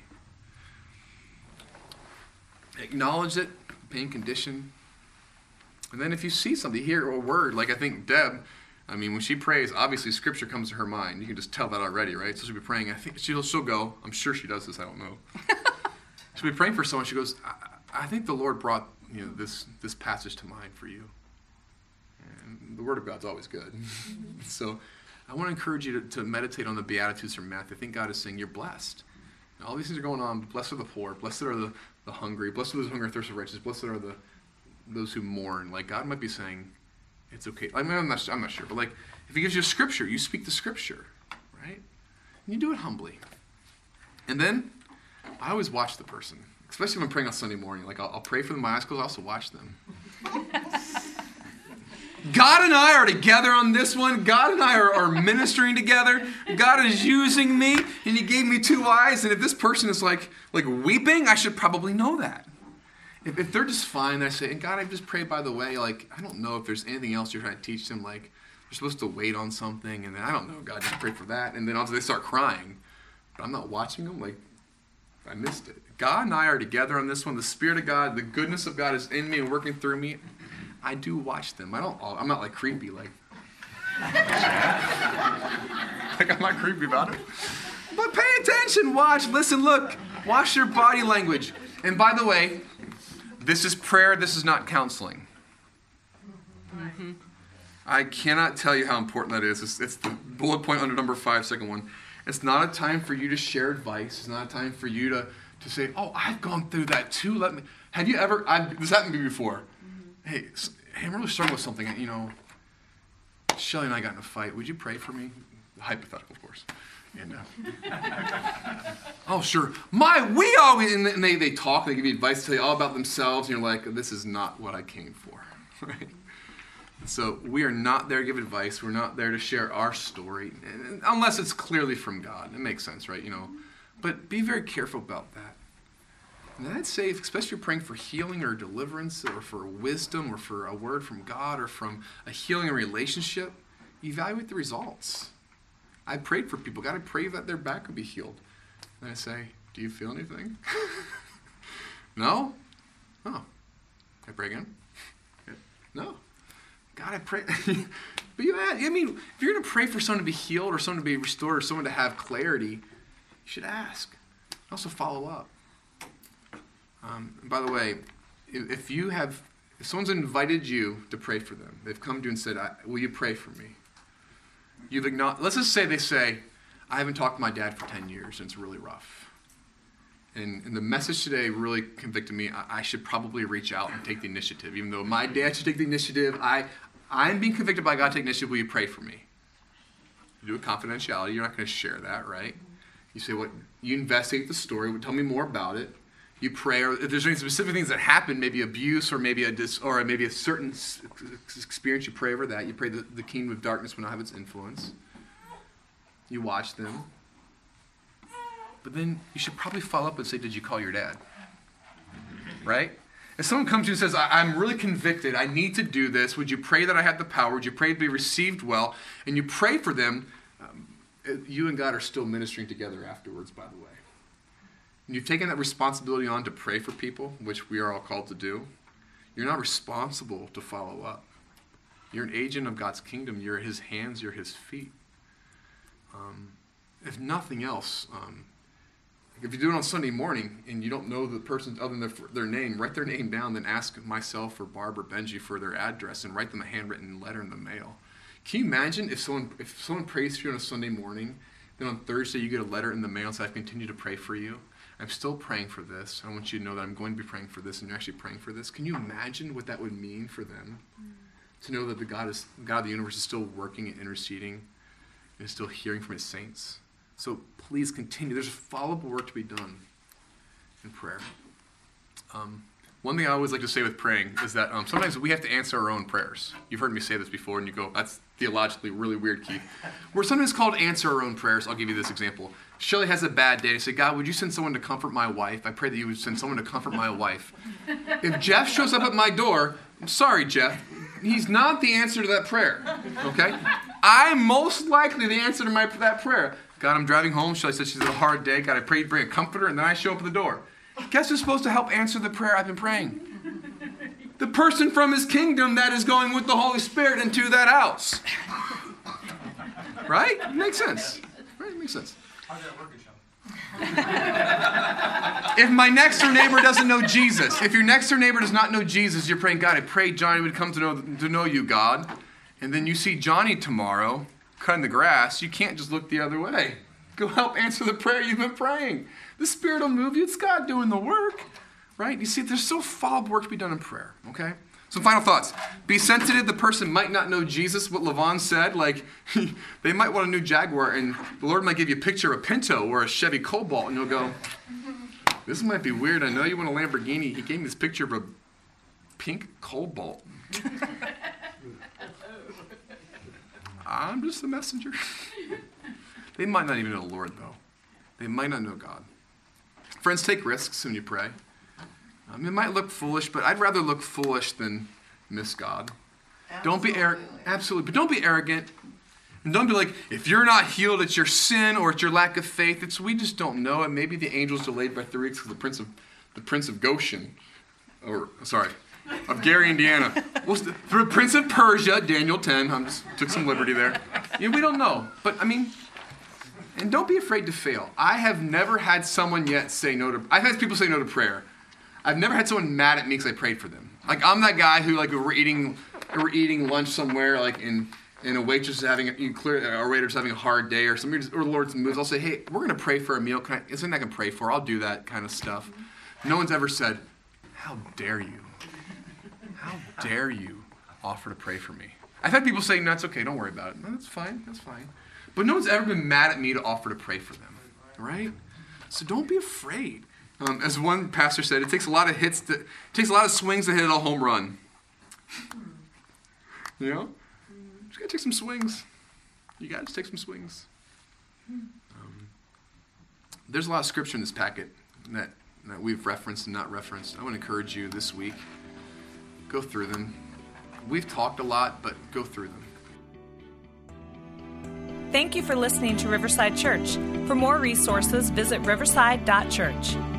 Acknowledge it, pain condition. And then if you see something, hear a word, like I think Deb, I mean, when she prays, obviously Scripture comes to her mind. You can just tell that already, right? So she'll be praying. I think she'll, she'll go. I'm sure she does this. I don't know. She'll be praying for someone. She goes, I, I think the Lord brought you know this this passage to mind for you. And the Word of God's always good. So I want to encourage you to, to meditate on the Beatitudes from Matthew. I think God is saying you're blessed. And all these things are going on. Blessed are the poor. Blessed are the, the hungry. Blessed are those who hunger and thirst for righteousness. Blessed are the those who mourn. Like God might be saying, it's okay. I mean, I'm not, I'm not sure, but like, if he gives you a scripture, you speak the scripture, right? And you do it humbly. And then, I always watch the person, especially when I'm praying on Sunday morning. Like, I'll, I'll pray for them, my eyes closed, I also watch them. God and I are together on this one. God and I are, are ministering together. God is using me, and he gave me two eyes, and if this person is like, like weeping, I should probably know that. If, if they're just fine, I say, and God, I just pray, by the way, like, I don't know if there's anything else you're trying to teach them, like, they're supposed to wait on something, and then, I don't know, God, just pray for that, and then also they start crying, but I'm not watching them, like, I missed it. God and I are together on this one. The Spirit of God, the goodness of God is in me and working through me. I do watch them. I don't, I'm not, like, creepy, like, like, I'm not creepy about it. But pay attention, watch, listen, look, watch your body language. And by the way, this is prayer, this is not counseling. Mm-hmm. I cannot tell you how important that is. It's, it's the bullet point under number five, second one. It's not a time for you to share advice. It's not a time for you to, to say, oh, I've gone through that too. Let me. Have you ever, I've, this happened to me before. Mm-hmm. Hey, hey, I'm really struggling with something. You know, Shelly and I got in a fight. Would you pray for me? Hypothetical, of course. And, uh, oh, sure. My, we always, and they, they talk, they give you advice, tell you all about themselves, and you're like, this is not what I came for, right? So we are not there to give advice. We're not there to share our story, unless it's clearly from God. It makes sense, right? You know, but be very careful about that. And I'd say, especially if you're praying for healing or deliverance or for wisdom or for a word from God or from a healing relationship, evaluate the results. I prayed for people. God, I pray that their back would be healed. And I say, do you feel anything? No? Oh. I pray again? No. God, I pray. But you ask, I mean, if you're going to pray for someone to be healed or someone to be restored or someone to have clarity, you should ask. Also follow up. Um, and by the way, if you have, if someone's invited you to pray for them, they've come to you and said, will you pray for me? You've acknowledged, let's just say they say, I haven't talked to my dad for ten years and it's really rough. And, and the message today really convicted me. I, I should probably reach out and take the initiative. Even though my dad should take the initiative, I, I'm being convicted by God to take initiative. Will you pray for me? You do it confidentiality. You're not going to share that, right? You say, what? You investigate the story. Tell me more about it. You pray, or if there's any specific things that happen, maybe abuse or maybe a dis, or maybe a certain experience, you pray over that. You pray that the kingdom of darkness will not have its influence. You watch them. But then you should probably follow up and say, did you call your dad? Right? If someone comes to you and says, I'm really convicted, I need to do this, would you pray that I had the power? Would you pray to be received well? And you pray for them, um, you and God are still ministering together afterwards, by the way. And you've taken that responsibility on to pray for people, which we are all called to do. You're not responsible to follow up. You're an agent of God's kingdom. You're his hands, you're his feet. Um, if nothing else, um, if you do it on Sunday morning and you don't know the person other than their, their name, write their name down, then ask myself or Barb or Benji for their address and write them a handwritten letter in the mail. Can you imagine if someone if someone prays for you on a Sunday morning, then on Thursday you get a letter in the mail and says, I've continued to pray for you? I'm still praying for this. I want you to know that I'm going to be praying for this, and you're actually praying for this. Can you imagine what that would mean for them? To know that the God is God of the universe is still working and interceding and is still hearing from his saints. So please continue. There's follow-up work to be done in prayer. Um, one thing I always like to say with praying is that um, sometimes we have to answer our own prayers. You've heard me say this before, and you go, that's theologically really weird, Keith. We're sometimes called answer our own prayers. I'll give you this example. Shelley has a bad day. I say, God, would you send someone to comfort my wife? I pray that you would send someone to comfort my wife. If Jeff shows up at my door, I'm sorry, Jeff, he's not the answer to that prayer, okay? I'm most likely the answer to my that prayer. God, I'm driving home. Shelley said she's had a hard day. God, I pray you'd bring a comforter, and then I show up at the door. Guess who's supposed to help answer the prayer I've been praying? The person from his kingdom that is going with the Holy Spirit into that house. Right? It makes sense. Right? It makes sense. How's that working, Sean? If my next door neighbor doesn't know Jesus, if your next door neighbor does not know Jesus, you're praying, God, I pray Johnny would come to know to know you, God. And then you see Johnny tomorrow cutting the grass, you can't just look the other way. Go help answer the prayer you've been praying. The Spirit will move you. It's God doing the work. Right? You see, there's still follow-up work to be done in prayer. Okay? Some final thoughts. Be sensitive. The person might not know Jesus, what Levon said. Like, they might want a new Jaguar, and the Lord might give you a picture of a Pinto or a Chevy Cobalt, and you'll go, this might be weird. I know you want a Lamborghini. He gave me this picture of a pink Cobalt. I'm just the messenger. They might not even know the Lord, though. They might not know God. Friends, take risks when you pray. Um, it might look foolish, but I'd rather look foolish than miss God. Absolutely. Don't be arrogant. Absolutely. But don't be arrogant. And don't be like, if you're not healed, it's your sin or it's your lack of faith. It's we just don't know it. Maybe the angel's delayed by three weeks because the prince of the prince of Goshen, or sorry, of Gary, Indiana. Was the, the prince of Persia, Daniel ten. I just took some liberty there. Yeah, we don't know. But I mean, and don't be afraid to fail. I have never had someone yet say no to. I've had people say no to prayer. I've never had someone mad at me because I prayed for them. Like, I'm that guy who, like, we're eating, we're eating lunch somewhere, like, and, and a waitress is having, a, you clear, a waiter's having a hard day, or somebody, or the Lord's moves. I'll say, hey, we're going to pray for a meal. Can I, is something I can pray for? I'll do that kind of stuff. No one's ever said, how dare you? How dare you offer to pray for me? I've had people say, no, it's okay, don't worry about it. No, that's fine, that's fine. But no one's ever been mad at me to offer to pray for them, right? So don't be afraid. Um, as one pastor said, it takes a lot of hits, to, it takes a lot of swings to hit a home run. You know? Just gotta take some swings. You gotta just take some swings. Um, there's a lot of scripture in this packet that, that we've referenced and not referenced. I want to encourage you this week, go through them. We've talked a lot, but go through them. Thank you for listening to Riverside Church. For more resources, visit riverside dot church.